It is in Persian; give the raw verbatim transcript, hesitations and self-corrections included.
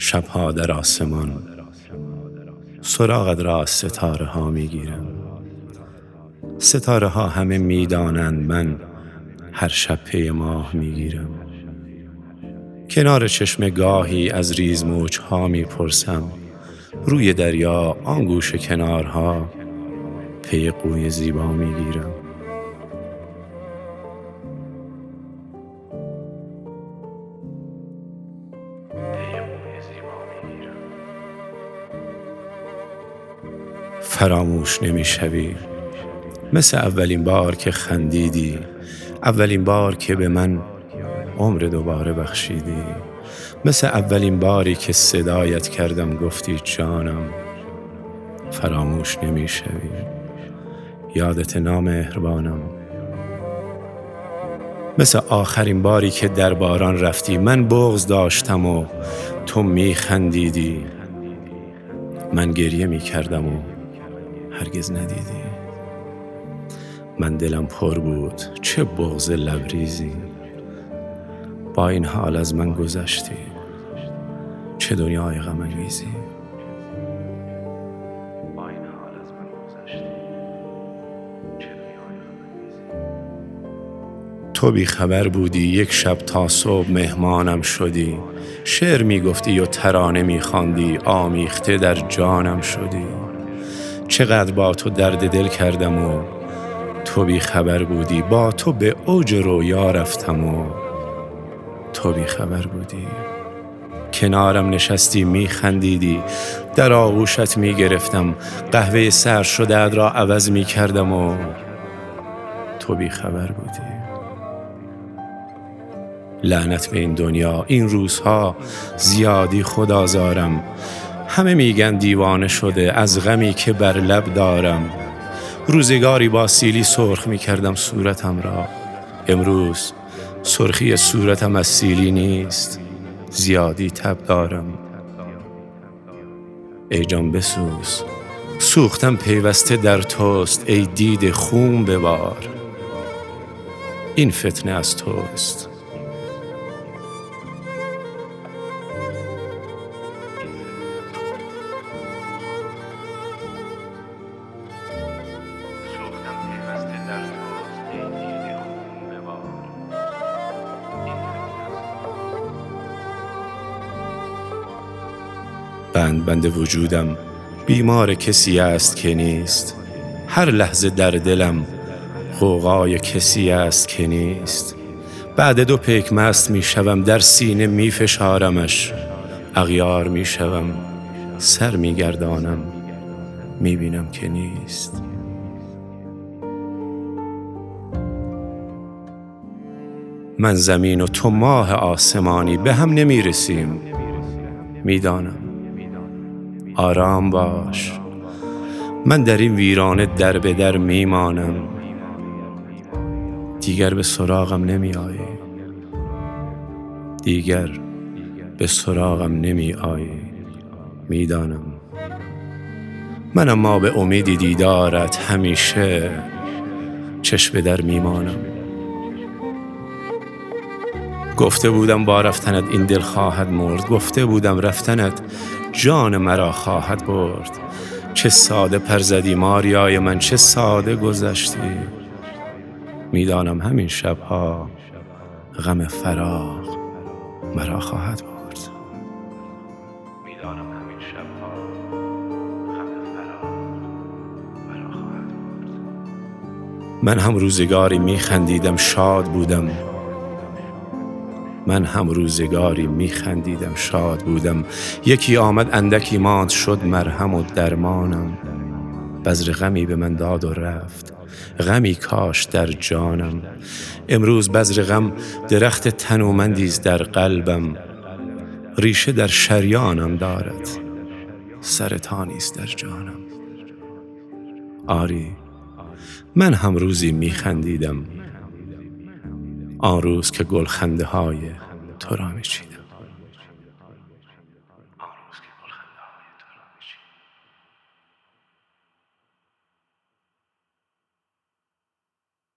شبها در آسمان سراغت را از ستاره ها می گیرم. ستاره ها همه می دانند من هر شب پی ماه می گیرم. کنار چشم گاهی از ریز موج ها می پرسم، روی دریا آن گوشه کنارها پی قوی زیبا می گیرم. فراموش نمی شوی مثل اولین بار که خندیدی، اولین بار که به من عمر دوباره بخشیدی، مثل اولین باری که صدایت کردم گفتی جانم. فراموش نمی شوی، یادت نامهربانم. مثل آخرین باری که در باران رفتی، من بغض داشتم و تو می خندیدی، من گریه می کردم و هرگز ندیدی. من دلم پر بود چه بغض لبریزی، با این حال از من گذشتی، چه دنیای غم انگیزی. تو بی خبر بودی یک شب تا صبح مهمانم شدی، شعر می گفتی و ترانه می خواندی، آمیخته در جانم شدی. چقدر با تو درد دل کردم و تو بی خبر بودی، با تو به اوج رویا رفتم و تو بی خبر بودی. کنارم نشستی می خندیدی، در آغوشت می گرفتم، قهوه سر شده را عوض می کردم و تو بی خبر بودی. لعنت به این دنیا، این روزها زیادی خدازارم، همه میگن دیوانه شده از غمی که بر لب دارم. روزگاری با سیلی سرخ می کردم صورتم را، امروز سرخی صورتم از سیلی نیست، زیادی تب دارم. ای جان بسوز، سوختم پیوسته در توست، ای دیده خون ببار، این فتنه از توست. بند بند وجودم بیمار کسی است که نیست، هر لحظه در دلم غوغای کسی است که نیست. بعد دو پیک مست می شوم، در سینه می فشارمش، اغیار می شوم، سر می گردانم، می بینم که نیست. من زمین و تو ماه آسمانی، به هم نمی رسیم، می دانم. آرام باش، من در این ویرانه در به در می مانم، دیگر به سراغم نمی آیی، دیگر به سراغم نمی آیی، می دانم. من اما به امیدی دیدارت همیشه چشم در می مانم. گفته بودم با رفتنت این دل خواهد مرد، گفته بودم رفتنت جان مرا خواهد برد. چه ساده پر زدی ماریای من، چه ساده گذشتی. میدانم همین شبها غم فراق مرا خواهد برد. میدانم همین شبها غم فراق مرا خواهد برد. من هم روزگاری میخندیدم شاد بودم، من هم روزگاری می خندیدم شاد بودم. یکی آمد اندکی ماند شد مرهم و درمانم، بذر غمی به من داد و رفت، غمی کاش در جانم. امروز بذر غم درخت تنومندیست در قلبم، ریشه در شریانم دارد، سرطانیست در جانم. آری من هم روزی می خندیدم، آن روز که گل خنده های تو را می چیدم.